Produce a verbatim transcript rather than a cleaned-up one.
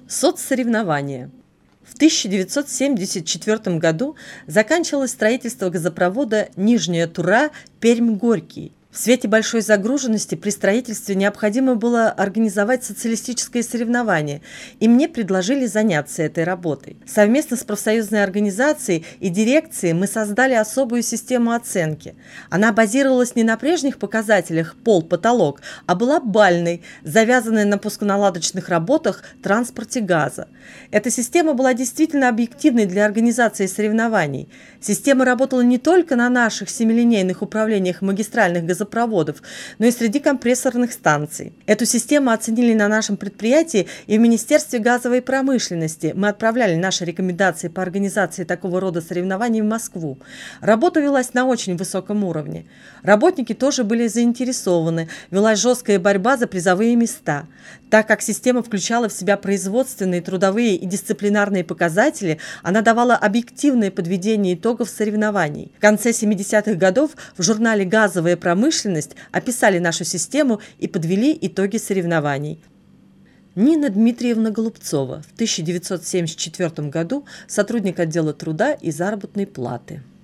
Соцсоревнования. В тысяча девятьсот семьдесят четвёртом году заканчивалось строительство газопровода Нижняя Тура-Пермь-Горький. В свете большой загруженности при строительстве необходимо было организовать социалистическое соревнование, и мне предложили заняться этой работой. Совместно с профсоюзной организацией и дирекцией мы создали особую систему оценки. Она базировалась не на прежних показателях пол-потолок, а была бальной, завязанной на пусконаладочных работах, транспорте газа. Эта система была действительно объективной для организации соревнований. Система работала не только на наших семилинейных управлениях магистральных газопроводов, но и среди компрессорных станций. Эту систему оценили на нашем предприятии и в Министерстве газовой промышленности. Мы отправляли наши рекомендации по организации такого рода соревнований в Москву. Работа велась на очень высоком уровне. Работники тоже были заинтересованы, велась жесткая борьба за призовые места. Так как система включала в себя производственные, трудовые и дисциплинарные показатели, она давала объективное подведение итогов соревнований. В конце семидесятых годов в журнале «Газовая промышленность» описали нашу систему и подвели итоги соревнований. Нина Дмитриевна Голубцова, в тысяча девятьсот семьдесят четвёртом году сотрудник отдела труда и заработной платы.